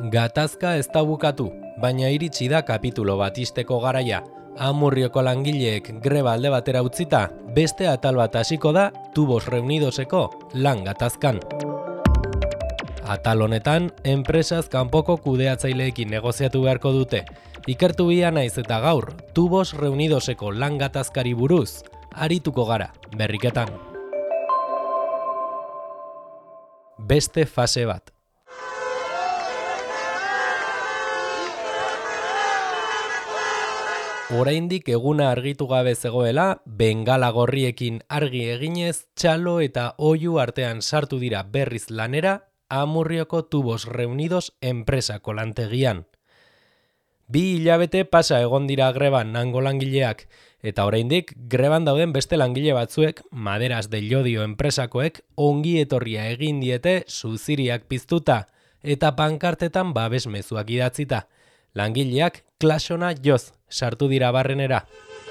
Gatazka ez da bukatu, baina iritsi da kapitulo bat ixteko garaia. Amurrioko langileek greba alde batera utzita, beste atal bat hasiko da Tubos Reunidoseko lan gatazkan. Atal honetan, enpresaz kanpoko kudeatzaileekin negoziatu beharko dute. Ikertu bia naiz eta gaur, Tubos Reunidoseko lan gatazkari buruz, arituko gara, berriketan. Beste fase bat. Oraindik eguna argitu gabe zegoela, bengala gorriekin argi eginez, txalo eta oihu artean sartu dira berriz lanera, Amurrioko Tubos Reunidos enpresako lantegian. 2 hilabete pasa egon dira greban hango langileak, eta oraindik greban dauden beste langile batzuek, Maderas de Llodio enpresakoek, ongi etorria egin diete suziriak piztuta, eta pankartetan babesmezuak idatzita. Langileak klasona joz sartu dira barrenera.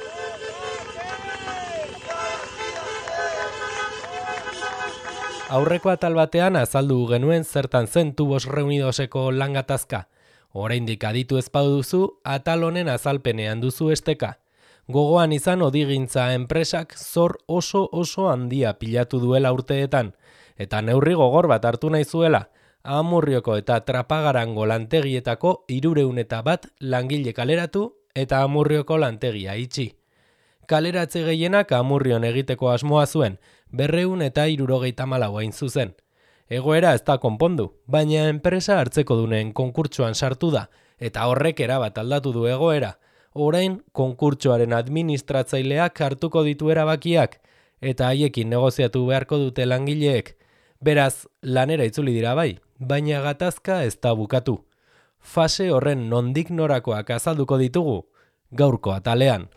Aurreko atal batean azaldu genuen zertan zen Tubos Reunidoseko lan gatazka. Oraindik aditu ez baduzu, atal honen azalpenean duzu esteka. Gogoan izan odigintza enpresak zor oso handia pilatu duela urteetan, eta neurri gogor bat hartu nahi zuela. Amurrioko eta Trapagarango lantegietako 301 langile kaleratu eta Amurrioko lantegia itxi. Kaleratze gehienak Amurrion egiteko asmoa zuen, 274 hain zuzen. Egoera ez da konpondu, baina enpresa hartzekodunen konkurtsoan sartu da, eta horrek erabat aldatu du egoera. Orain, konkurtsoaren administratzaileak hartuko ditu erabakiak, eta haiekin negoziatu beharko dute langileek. Beraz, lanera itzuli dira bai, baina gatazka ez da bukatu. Fase horren nondik norakoak azalduko ditugu, gaurko atalean.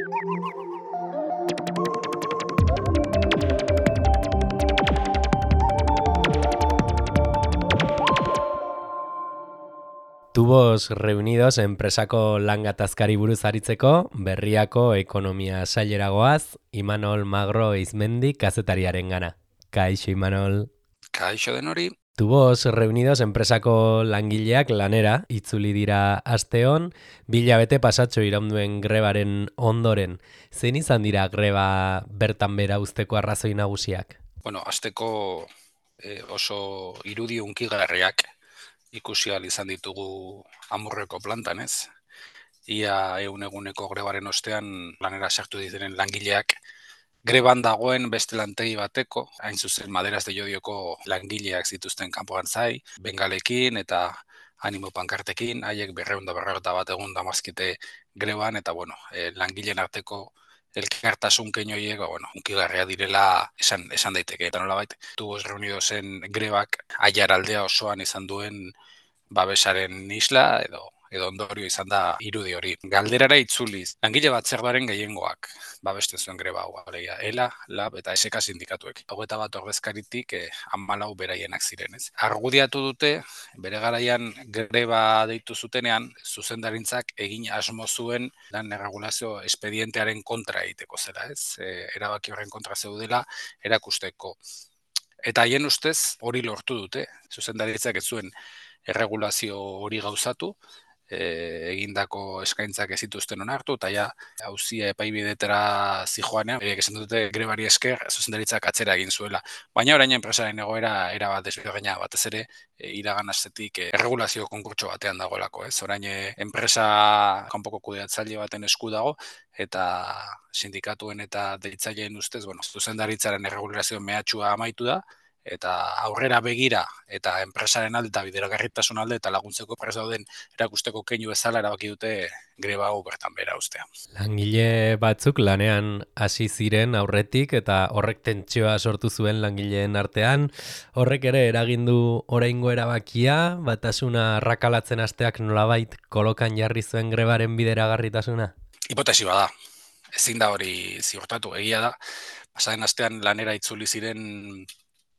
Tubos Reunidos enpresako lan gatazkari buruz aritzeko, Berriako ekonomia saileragoaz, Imanol Magro Eizmendi kazetariaren gana. Kaixo, Imanol. Kaixo denori. Tubos Reunidos enpresako langileak lanera itzuli dira asteon, 2 hilabete pasatxo iraunduen grebaren ondoren. Zein izan dira greba bertan bera uzteko arrazoi nagusiak? Bueno, asteko oso irudi hunkigarriak ikusi ahal izan ditugu Amurreko plantan, ez? Ia eguneko grebaren ostean lanera sartu diren langileak greban dagoen beste lantegi bateko, hain zuzen Maderas de Llodioko langileak zituzten kanpoan zai, bengalekin eta animo pankartekin, haiek 251 egun damazkite greban, eta langileen arteko elkartasun keinoiek, hunkigarria direla esan daiteke. Eta nolabait, Tubos Reunidosen grebak aiaraldea osoan izan duen babesaren isla edo ondorio izan da irudi hori. Galderara itzuliz, langile batzardoaren gehiengoak babesten zuen greba hau, ELA, LAB eta SK sindikatuek. 21 ordezkaritik 14 beraienak ziren, ez? Argudiatu dute, bere garaian greba deitu zutenean, zuzendarintzak egin asmo zuen lan erregulazio espedientearen kontra egiteko zela, ez? Erabaki horren kontra zeudela erakusteko. Eta haien ustez hori lortu dute. Zuzendaritzak ez zuen erregulazio hori gauzatu, egindako eskaintzak ez zituzten onartu, eta auzia epaibidetara zijoanean, esan dute grebari esker zuzendaritzak atzera egin zuela. Baina orain enpresaren egoera erabat desberdina, batez ere iragan astetik erregulazio konkurtso batean dagoelako, ez? Orain enpresa kanpoko kudeatzaile baten esku dago, eta sindikatuen eta deitzaileen ustez, zuzendaritzaren erregulazio mehatxua amaitu da, eta aurrera begira eta enpresaren alde eta bideragarritasun alde eta laguntzeko prest dauden erakusteko keinu bezala erabaki dute greba hau bertan bera uztea. Langile batzuk lanean hasi ziren aurretik eta horrek tentsioa sortu zuen langileen artean. Horrek ere eragindu oraingo erabakia, batasuna arrakalatzen hasteak nolabait kolokan jarri zuen grebaren bideragarritasuna? Hipotesi bada. Ezin da hori ziurtatu, egia da. Pasaden astean lanera itzuli ziren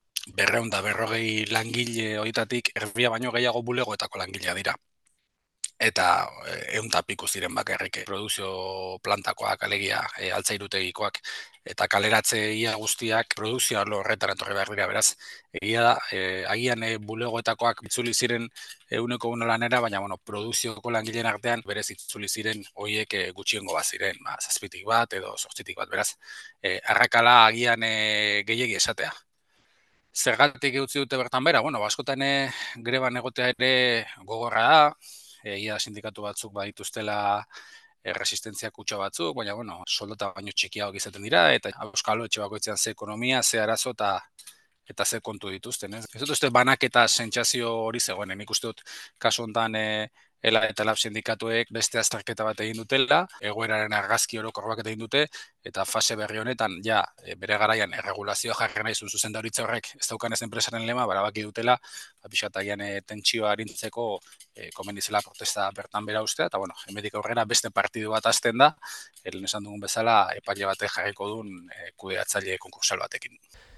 240 langile horietatik erdia baino gehiago bulegoetako langilea dira. eta ehunta piku ziren bakarrik produkzio plantakoak, alegia altzairutegikoak, eta kaleratze ia guztiak produkzio arlo horretara etorri behar dira, beraz, egia da, agian bulegoetakoak itzuli ziren ehuneko uno lanera, baina produkzioko langileen artean berez itzuli ziren horiek gutxiengo bat ziren, zazpitik bat edo zortzitik bat, beraz, arrakala agian gehiegi esatea. Zergatik utzi dute bertan bera, askotan greban egotea ere gogorra da, ia sindikatu batzuk badituztela resistentzia kutxa batzuk, baina soldata baino txikiagoak izaten dira, eta euskal etxe bakoitzean ze ekonomia, ze arazo eta ze kontu dituzten. Ez dut uste banaketa sentsazio hori zegoen, nik uste dut kasu honetan ELA eta LAB sindikatuek beste azterketa bat egin dutela, egoeraren argazki orokor bat egin dute, eta fase berri honetan, bere garaian erregulazioa jarri nahi zuzendaritza horrek ez daukan ez enpresaren lema, barabaki dutela, pixatagian tentsioa arintzeko komendizela protesta bertan bera ustea, eta hemetik aurrera beste partidu bat hasten da, lehen esan dugun bezala, epaile batek jarriko duen kudeatzaile konkursal batekin.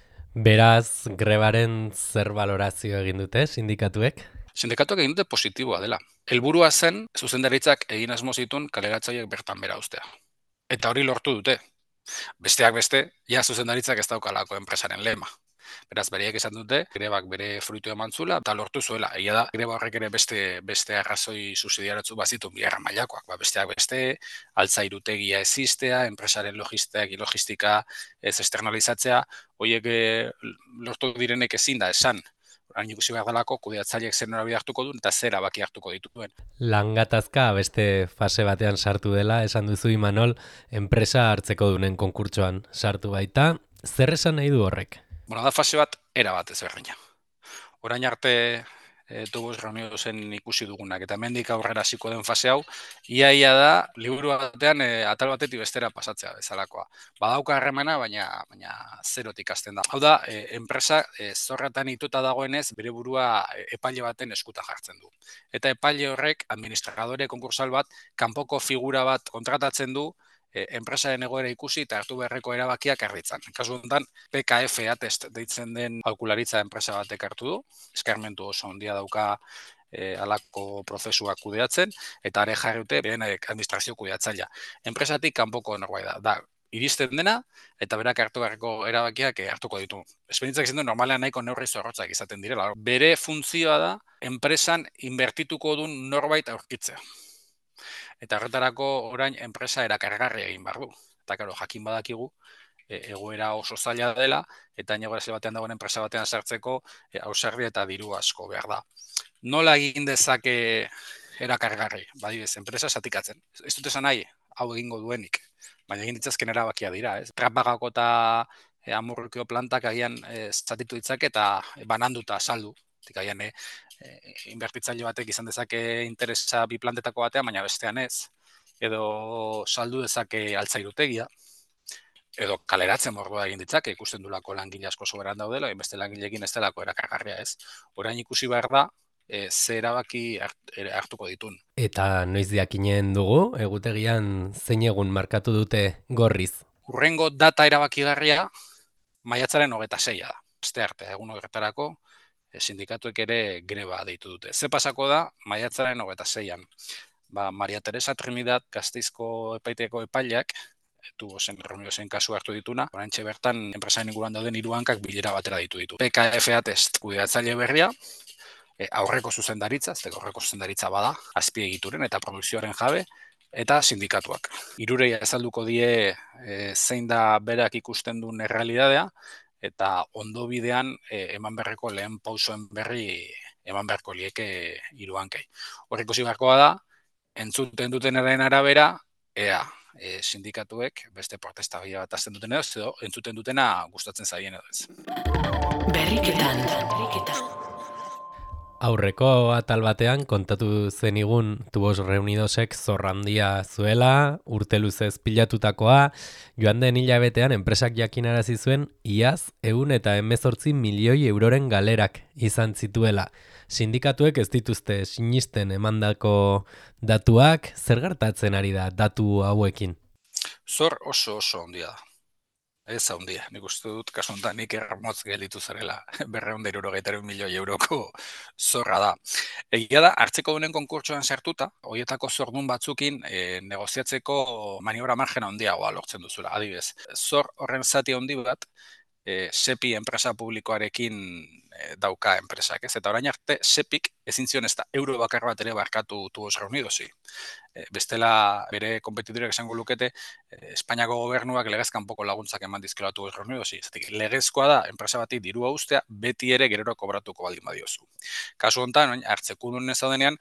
Beraz, grebaren zer balorazio egin dute sindikatuek? Sindikatuak egin dute positiboa dela. Helburua zen, zuzendaritzak egin asmo zituen kaleratzaileak bertan bera ustea. Eta hori lortu dute. Besteak beste, zuzendaritzak ez daukalako enpresaren lema. Beraz, bereak esan dute, grebak bere fruitu eman zula, eta lortu zuela. Egia da, greba horrek ere beste arrazoi subsidiaratzu bazitu biharra mailakoak. Besteak beste, altzairutegia existea, enpresaren logistika ez externalizatzea, horiek lortu direnek ezin da esan. Hain ikusi behar dalako, kudeatzaileek zer norabide hartuko duen, eta zer abaki hartuko dituen. Langatazka beste fase batean sartu dela, esan duzu Imanol, enpresa hartzeko dunen konkurtsoan sartu baita. Zer esan nahi du horrek? Da fase bat, era bat ezberdina. Orain arte tubos reuniosen ikusi dugunak, eta hemendik aurrera hasiko den fase hau, ia da, liburu batean atal batetik bestera pasatzea bezalakoa. Badauka harremana, baina zerotik hasten da. Hau da, enpresa zorratan ituta dagoenez, bere burua epaile baten eskuta jartzen du. Eta epaile horrek, administradore konkursal bat, kanpoko figura bat kontratatzen du, enpresaren egoera ikusi eta hartu beharreko erabakiak erditzan. Kasu honetan, PKF test deitzen den kalkularitza enpresa batek hartu du, eskarmentu oso handia dauka alako prozesuak kudeatzen, eta are jarri dute beren administrazio kudeatzailea. Enpresatik kanpoko norbait da. Iristen dena, eta berak hartu beharreko erabakiak hartuko ditu. Esperientzak izan du, normalean nahiko neurri zorrotzak izaten direla. Bere funtzioa da, enpresan inbertituko duen norbait aurkitzea. Eta horretarako orain enpresa erakargarria egin behar du. Eta jakin badakigu, egoera oso zaila dela, eta egoera batean dagoen enpresa batean sartzeko ausardia eta diru asko behar da. Nola egin dezake erakargarri? Badibez, enpresa zatikatzen. Ez dut esan nahi, hau egingo duenik, baina egin ditzazken erabakia dira. Trapagako eta Amurrukio plantak agian zatitu ditzake eta bananduta saldu. Agian inbertitzaile batek izan dezake interesa bi plantetako batean, baina bestean ez. Edo saldu dezake altzairutegia, edo kaleratzen mordoa egin ditzake, ikusten dulako langile asko soberan daudela, beste langileekin ez delako erakargarria ez. Orain ikusi behar da, ze erabaki hartuko ditun. Eta noiz diakinen dugu, egutegian zein egun markatu dute gorriz? Hurrengo data erabakigarria, maiatzaren 26a da. Aste arte, egun horretarako, sindikatuek ere greba deitu dute. Ze pasako da, maiatzaren 26an. Maria Teresa Trinidad Gasteizko epaiteko epaileak, tubosen reuniosen kasu hartu dituna, oraintxe bertan enpresaren inguruan dauden 3 hankak bilera batera ditu. PKF test kudeatzaile berria, aurreko zuzendaritza, aurreko zuzendaritza bada, azpiegituren eta produkzioaren jabe, eta sindikatuak. 3 azalduko die zein da berak ikusten duen errealidadea, eta ondo bidean eman berreko lehen pausoen berri eman beharko lieke 3 hankei. Hor ikusi beharkoa da, entzuten dutenaren arabera, sindikatuek beste protesta bat azten duten edo, entzuten dutena gustatzen zaien edo ez. Berriketan. Aurreko atal batean kontatu zenigun Tubos Reunidosek zorrandia zuela, urte luzez pilatutakoa, joan den hilabetean enpresak jakinarazi zuen iaz 118 milioi euroren galerak izan zituela. Sindikatuek ez dituzte sinisten emandako datuak, zer gertatzen ari da datu hauekin? Zor oso handia da. Ez handia, nik uste dut, kasu honetan nik ermotz gelditu zarela, 263 milioi euroko zorra da. Egia da, hartzeko dunen konkurtsoan sartuta, horietako zordun batzukin negoziatzeko maniobra margen handiagoa lortzen duzula. Adibidez, zor horren zati handi bat, SEPI enpresa publikoarekin dauka enpresak, ez? Eta orain arte, SEPIk ezin zion ez da euro bakar bat ere barkatu Tubos Reunidosi. Bestela bere kompetitorek esango lukete, Espainiako gobernuak legez kanpoko laguntzak eman dizkiola Tubos Reunidosi. Legezkoa da, enpresa bati dirua ustea, beti ere gerora kobratuko baldin badiozu. Kasu honetan, hartzekudun ez daudenean,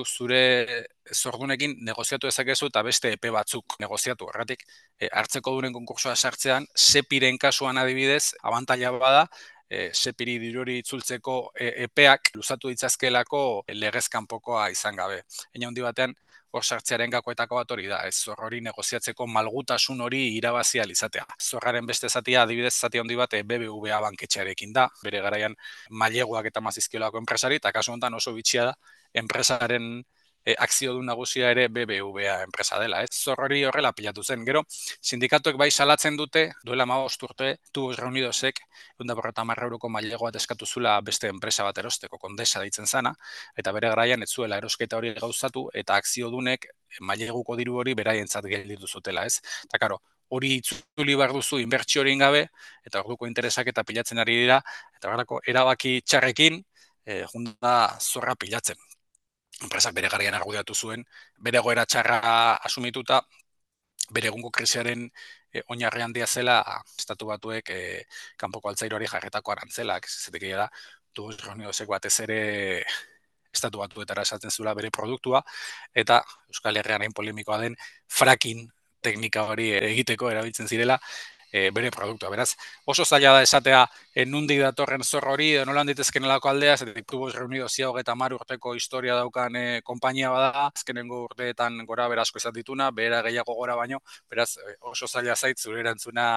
zure zordunekin negoziatu dezakezu eta beste epe batzuk negoziatu. Horregatik, hartzeko duren konkursoa sartzean, SEPIren kasuan adibidez, abantaila bada, SEPIri diruri itzultzeko epeak luzatu ditzazkelako legez kanpokoa izan gabe. Eina handi batean, hor sartzearen gakoetako bat hori da, ez zor hori negoziatzeko malgutasun hori irabazia izatea. Zorraren beste zatia, adibidez zati handi bat BBVA banketxearekin da, bere garaian maileguak eta mazizkiolako enpresari, eta kasu honetan oso bitxia da, enpresaren akziodun nagusia ere BBVA enpresa dela, ez? Zor hori horrela pilatu zen. Gero, sindikatuek bai salatzen dute, duela 15 urte, Tubos Reunidosek, 150 euroko mailegua eskatu zula beste enpresa bat erosteko, Condesa deitzen zana, eta bere garaian ez zuela erosketa hori gauzatu, eta akziodunek maileguko diru hori beraientzat gelditu zutela, ez? Eta karo, hori itzuli behar duzu inbertsio hori gabe, eta orduko interesak eta pilatzen ari dira, eta horrelako erabaki txarrekin, junda zorra pilatzen. Enpresak bere garaian argudiatu zuen, bere egoera txarra asumituta, bere egungo krisiaren oinarri handia zela, estatu batuek kanpoko altzairoari jarretako arantzelak, zetik da, Tubos Reunidosek batez ere estatu batuetara esaten zuela bere produktua, eta Euskal Herrian hain polemikoa den fracking teknika hori egiteko erabiltzen zirela, bere produktua. Beraz, oso zaila da esatea nundi datorren zor hori, edo nola handitezken elako aldea, zetik Tubos Reunidos 30 urteko historia daukan konpainia bada, azkenengo urteetan gora berazko izan dituna, behera gehiago gora baino, beraz, oso zaila zait zure erantzuna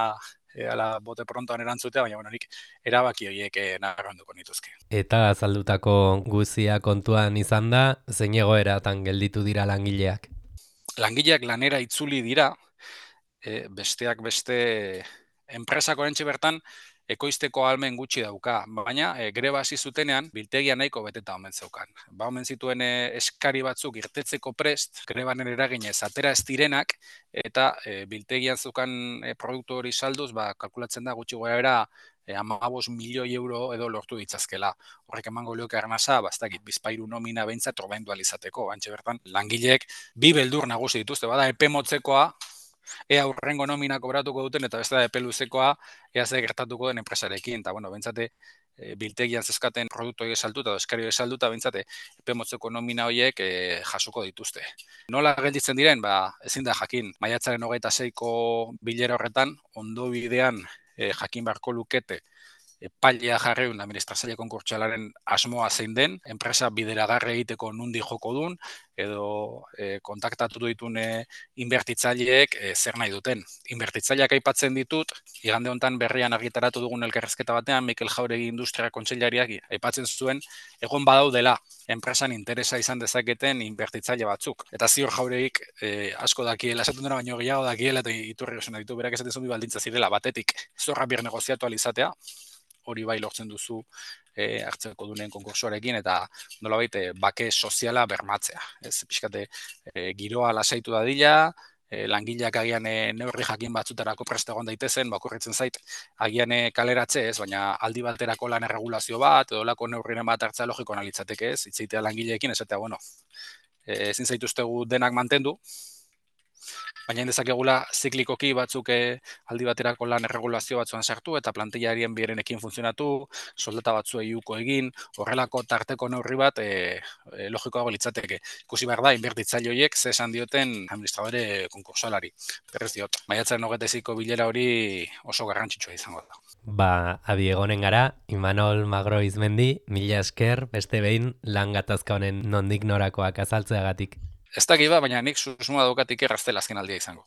ala bote prontoan erantzutea, baina nik erabaki horiek nabarmenduko nituzke. Eta azaldutako guzia kontuan izan da, zein egoeratan gelditu dira langileak? Langileak lanera itzuli dira, besteak beste enpresako orentxe bertan ekoizteko ahalmen gutxi dauka, baina greba hasi zutenean biltegia nahiko beteta omen zeukan. Omen zituen eskari batzuk irtetzeko prest, grebanen eraginez atera ez direnak, eta biltegian zeukan produktu hori salduz, kalkulatzen da gutxi goera 15 milioi euro edo lortu ditzazkela. Horrek emango lioke arnasa, bizpairu nomina behintzat ordaindu alizateko. Antxe bertan, langileek bi beldur nagusi dituzte, bada epe motzekoa, ea hurrengo nomina kobratuko duten, eta beste da epe luzekoa, ea ze gertatuko den enpresarekin. Eta, bentsate, biltegian zezkaten produktu hori salduta, eskari hori salduta, bentsate, epe motzeko nomina horiek jasuko dituzte. Nola gelditzen diren? Ezin da jakin. Maiatzaren 26ko bilera horretan, ondo bidean jakin beharko lukete, epailea jarreun administrazio konkurtsalaren asmoa zein den, enpresa bideragarri egiteko nundi joko duen, edo kontaktatu ditun inbertitzaileek zer nahi duten. Inbertitzaileak aipatzen ditut, igande honetan berrian argitaratu dugun elkarrezketa batean, Mikel Jauregi Industria Kontseilariak aipatzen zuen, egon badaudela enpresan interesa izan dezaketen inbertitzaile batzuk. Eta zior Jauregik asko dakiela, esaten dena baino gehiago dakiela, eta iturri osuna ditu, berak esaten zuen baldintza zirela, batetik zorra bir negoziatu alizatea, hori bai lortzen duzu hartzeko dunen konkursoarekin, eta nolabait bake soziala bermatzea. Ez pixkate giroa lasaitu dadila, langileak agian neurri jakin batzutarako prest egon daitezen, okurritzen zait, agian kaleratze ez, baina aldi baterako lan erregulazio bat, edo lako neurriren bat hartzea logikoan alitzateke ez, itzeitea langileekin, esatea, ezin zaituztegu denak mantendu, baina indezakegula ziklikoki batzuk aldi baterako lan erregulazio batzuan sartu eta plantillarien birenekin funtzionatu, soldata batzu iuko egin, horrelako tarteko neurri bat logikoago litzateke. Ikusi behar da, inbertitzaile horiek ze esan dioten administradore konkursalari. Berrez diot, maiatzaren 26ko bilera hori oso garrantzitsua izango da. Adi egonen gara, Imanol Magro Izmendi, mila esker, beste behin lan gatazka honen nondik norakoak azaltzeagatik. Ez dakit baina nik susmoa daukatik erraztela azken aldia izango.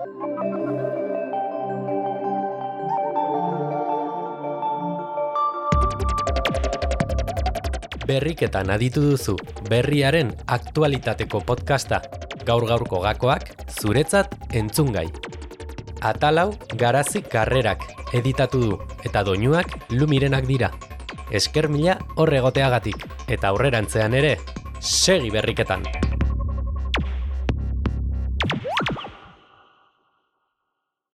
Berriketan aditu duzu, berriaren aktualitateko podcasta. Gaur-gaurko gakoak, zuretzat entzungai. Atalau Garazi Karrerak editatu du, eta doinuak Lumirenak dira. Esker mila hor egoteagatik, eta aurrerantzean ere, segi berriketan!